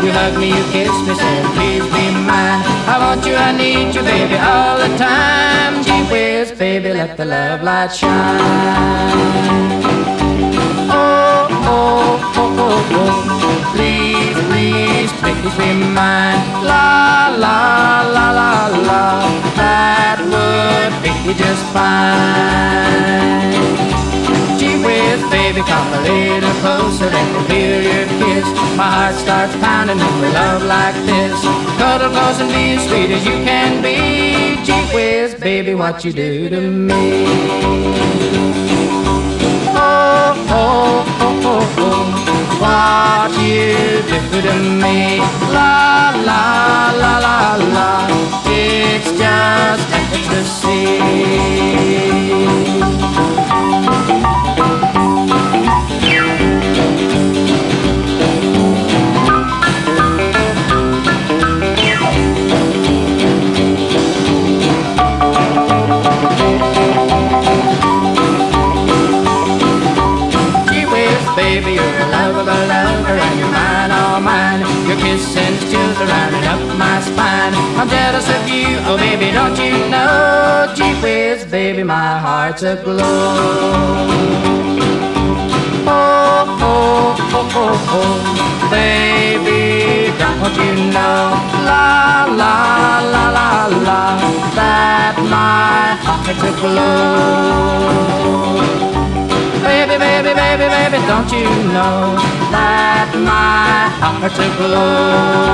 You hug me, you kiss me, say please be mine. I want you, I need you, baby, all the time. Gee whiz, baby, let the love light shine. Oh, oh, oh, oh, oh, please, please, please be mine. La, la, la, la, la, that would be just fine. Gee whiz, baby, come a little closer, let me feel your kiss. My heart starts pounding when we love like this. Cuddle close and be as sweet as you can be. Gee whiz, baby, what you do to me. Oh, oh, oh, oh, oh, what you do to me. La, la, la, la, la, it's just ecstasy. Baby, you're a lovable lover, and you're mine, all mine. Your kiss sends chills running up my spine. I'm jealous of you, oh baby, don't you know? Gee whiz, baby, my heart's aglow. Oh, oh, oh, oh, oh, baby, don't you know? La, la, la, la, la, that my heart's aglow. Baby, baby, baby, baby, don't you know that my heart's aglow?